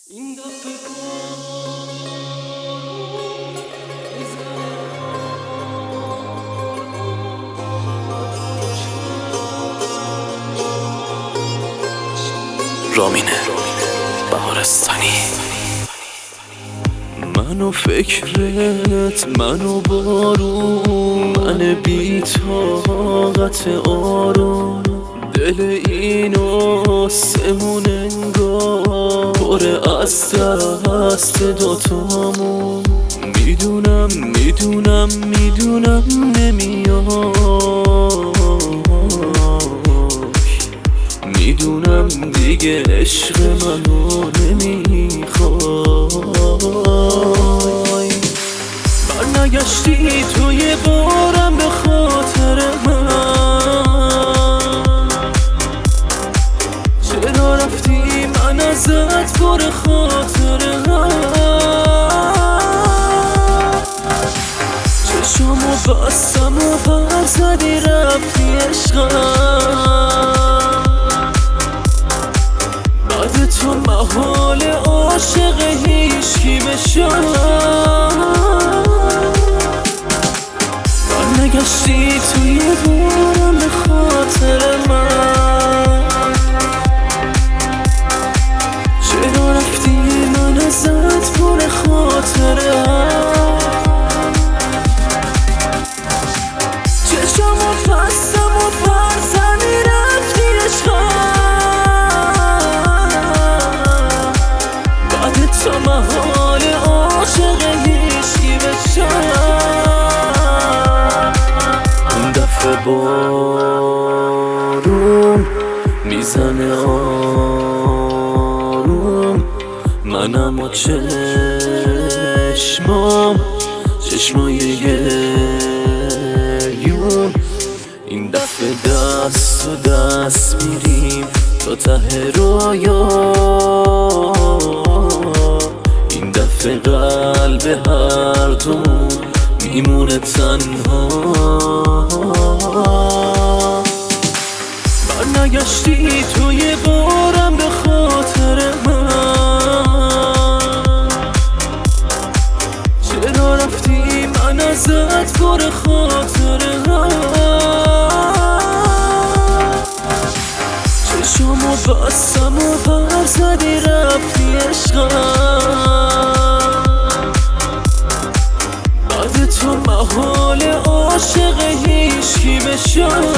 این دفعه رامینه بهارستانی. منو فکرت، منو بارون، من بی طاقت آروم، دل این آسمون انگار پر از دست دوتامون. میدونم نمیای، میدونم دیگه عشق منو نمیخوای. برنگشتی تو یه بارم به خاطر من، چرا رفتی من ازت پر خاطرم. چشامو بستم و پر زدی رفتی عشقم. بعد تو محال عاشق هیچکی بشم. برنگشتی توی بارم به خاطر من، چرا رفتی من ازت پر خاطرم. چشامو بستم و پر زدی رفتی عشقم. بعد تو محال عاشق هیچکی بشم. اون دفعه بارون میزنه آروم، منم و چشمای گریون. این دفعه دست و دست میریم تا ته رویا. این دفعه قلب هر دوم میمونه تنها. برنگشتی تو یه بارم به خاطر من، چرا رفتی من ازت پر خاطرم. چشامو بستم و پر زدی رفتی عشقم. بعد تو محال عاشق هیچکی بشم.